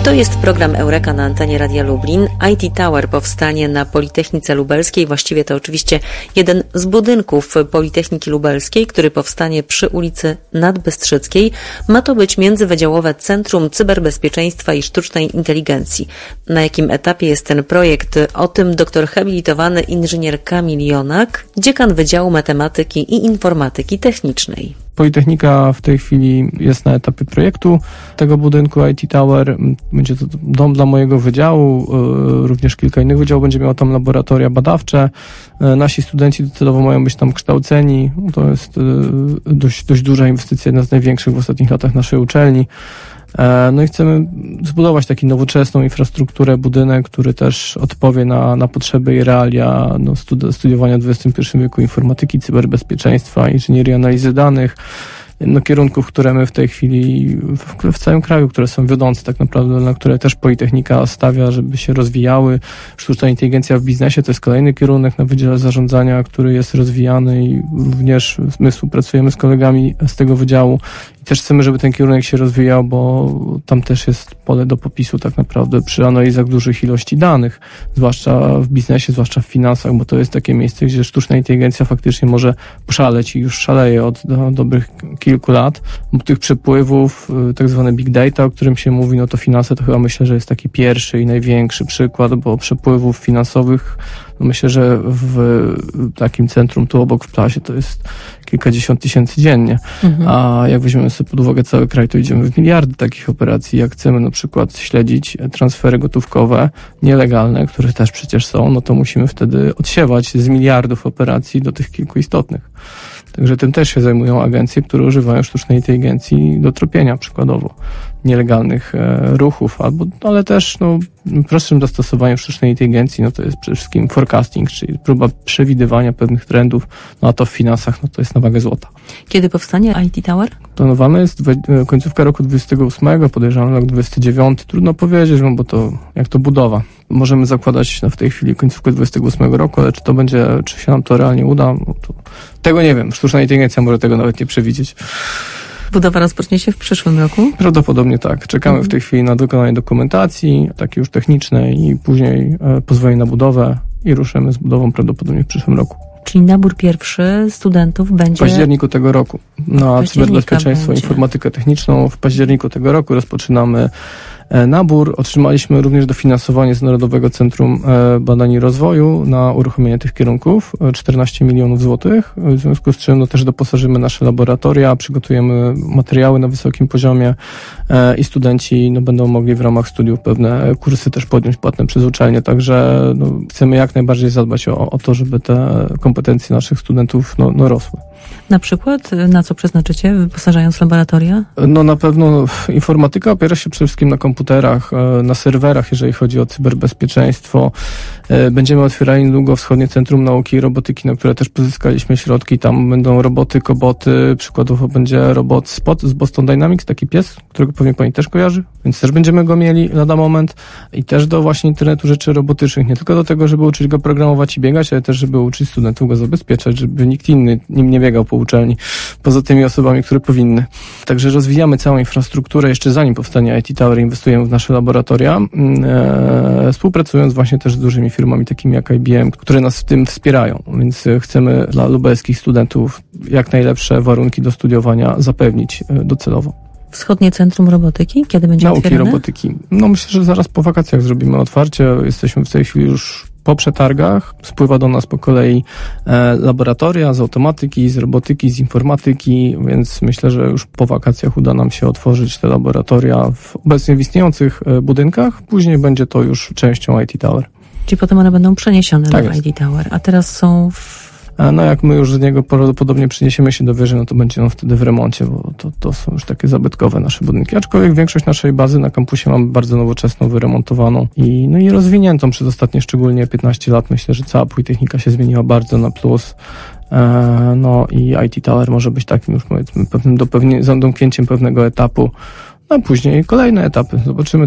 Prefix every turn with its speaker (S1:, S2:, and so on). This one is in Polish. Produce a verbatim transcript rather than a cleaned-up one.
S1: To jest program Eureka na antenie Radia Lublin. I T Tower powstanie na Politechnice Lubelskiej. Właściwie to oczywiście jeden z budynków Politechniki Lubelskiej, który powstanie przy ulicy Nadbystrzyckiej. Ma to być międzywydziałowe Centrum Cyberbezpieczeństwa i Sztucznej Inteligencji. Na jakim etapie jest ten projekt? O tym doktor habilitowany inżynier Kamil Jonak, dziekan Wydziału Matematyki i Informatyki Technicznej.
S2: Politechnika w tej chwili jest na etapie projektu tego budynku I T Tower. Będzie to dom dla mojego wydziału, również kilka innych wydziałów będzie miało tam laboratoria badawcze. Nasi studenci docelowo mają być tam kształceni. To jest dość, dość duża inwestycja, jedna z największych w ostatnich latach naszej uczelni. No i chcemy zbudować taką nowoczesną infrastrukturę, budynek, który też odpowie na, na potrzeby i realia no, studi- studiowania w dwudziestym pierwszym wieku informatyki, cyberbezpieczeństwa, inżynierii analizy danych, no, kierunków, które my w tej chwili w, w całym kraju, które są wiodące tak naprawdę, na które też Politechnika stawia, żeby się rozwijały. Sztuczna inteligencja w biznesie to jest kolejny kierunek na Wydziale Zarządzania, który jest rozwijany i również my współpracujemy z kolegami z tego wydziału. Też chcemy, żeby ten kierunek się rozwijał, bo tam też jest pole do popisu tak naprawdę przy analizach dużych ilości danych, zwłaszcza w biznesie, zwłaszcza w finansach, bo to jest takie miejsce, gdzie sztuczna inteligencja faktycznie może poszaleć i już szaleje od do, dobrych kilku lat. Bo tych przepływów, tak zwane big data, o którym się mówi, no to finanse to chyba myślę, że jest taki pierwszy i największy przykład, bo przepływów finansowych no myślę, że w takim centrum tu obok w Plasie to jest kilkadziesiąt tysięcy dziennie. Mhm. A jak weźmiemy sobie pod uwagę cały kraj, to idziemy w miliardy takich operacji. Jak chcemy na przykład śledzić transfery gotówkowe nielegalne, które też przecież są, no to musimy wtedy odsiewać z miliardów operacji do tych kilku istotnych. Także tym też się zajmują agencje, które używają sztucznej inteligencji do tropienia przykładowo nielegalnych e, ruchów, albo, ale też no, prostszym zastosowaniem sztucznej inteligencji no to jest przede wszystkim forecasting, czyli próba przewidywania pewnych trendów, no a to w finansach no to jest na wagę złota.
S1: Kiedy powstanie I T Tower?
S2: Planowane jest dwe- końcówka roku dwudziestego ósmego, podejrzewam rok dwudziesty dziewiąty. Trudno powiedzieć, no bo to jak to budowa. Możemy zakładać no, w tej chwili końcówkę dwudziestego ósmego roku, ale czy to będzie, czy się nam to realnie uda, no to tego nie wiem. Sztuczna inteligencja może tego nawet nie przewidzieć.
S1: Budowa rozpocznie się w przyszłym roku?
S2: Prawdopodobnie tak. Czekamy w tej chwili na wykonanie dokumentacji, takiej już technicznej i później e, pozwolenie na budowę i ruszymy z budową prawdopodobnie w przyszłym roku.
S1: Czyli nabór pierwszy studentów będzie...
S2: W październiku tego roku. Na cyberbezpieczeństwo i informatykę techniczną w październiku tego roku rozpoczynamy nabór. Otrzymaliśmy również dofinansowanie z Narodowego Centrum Badań i Rozwoju na uruchomienie tych kierunków, czternaście milionów złotych, w związku z czym no, też doposażymy nasze laboratoria, przygotujemy materiały na wysokim poziomie i studenci no, będą mogli w ramach studiów pewne kursy też podjąć płatne przez uczelnie, także no, chcemy jak najbardziej zadbać o, o to, żeby te kompetencje naszych studentów no, no, rosły.
S1: Na przykład na co przeznaczycie, wyposażając laboratoria?
S2: No na pewno informatyka opiera się przede wszystkim na komputerach, na serwerach, jeżeli chodzi o cyberbezpieczeństwo. Będziemy otwierali niedługo Wschodnie Centrum Nauki i Robotyki, na które też pozyskaliśmy środki. Tam będą roboty, koboty, przykładowo będzie robot Spot z Boston Dynamics, taki pies, którego pewnie pani też kojarzy, więc też będziemy go mieli lada moment. I też do właśnie internetu rzeczy robotycznych, nie tylko do tego, żeby uczyć go programować i biegać, ale też, żeby uczyć studentów go zabezpieczać, żeby nikt inny nim nie biegał po uczelni, poza tymi osobami, które powinny. Także rozwijamy całą infrastrukturę, jeszcze zanim powstanie I T Tower, inwestujemy w nasze laboratoria, e, współpracując właśnie też z dużymi firmami takimi jak I B M, które nas w tym wspierają, więc chcemy dla lubelskich studentów jak najlepsze warunki do studiowania zapewnić docelowo.
S1: Wschodnie Centrum Robotyki? Kiedy będzie
S2: Nauki
S1: otwierane?
S2: robotyki. No myślę, że zaraz po wakacjach zrobimy otwarcie. Jesteśmy w tej chwili już po przetargach. Spływa do nas po kolei e, laboratoria z automatyki, z robotyki, z informatyki, więc myślę, że już po wakacjach uda nam się otworzyć te laboratoria w obecnie w istniejących e, budynkach. Później będzie to już częścią I T Tower.
S1: Czyli potem one będą przeniesione
S2: tak
S1: do
S2: jest.
S1: I T Tower, a teraz są w...
S2: No jak my już z niego prawdopodobnie przeniesiemy się do wieży, no to będzie on wtedy w remoncie, bo to, to są już takie zabytkowe nasze budynki. Aczkolwiek większość naszej bazy na kampusie mamy bardzo nowoczesną, wyremontowaną i, no i rozwiniętą przez ostatnie szczególnie piętnaście lat. Myślę, że cała Politechnika się zmieniła bardzo na plus. E, no i I T Tower może być takim już powiedzmy pewnym dopewnie, domknięciem pewnego etapu, a później kolejne etapy. Zobaczymy.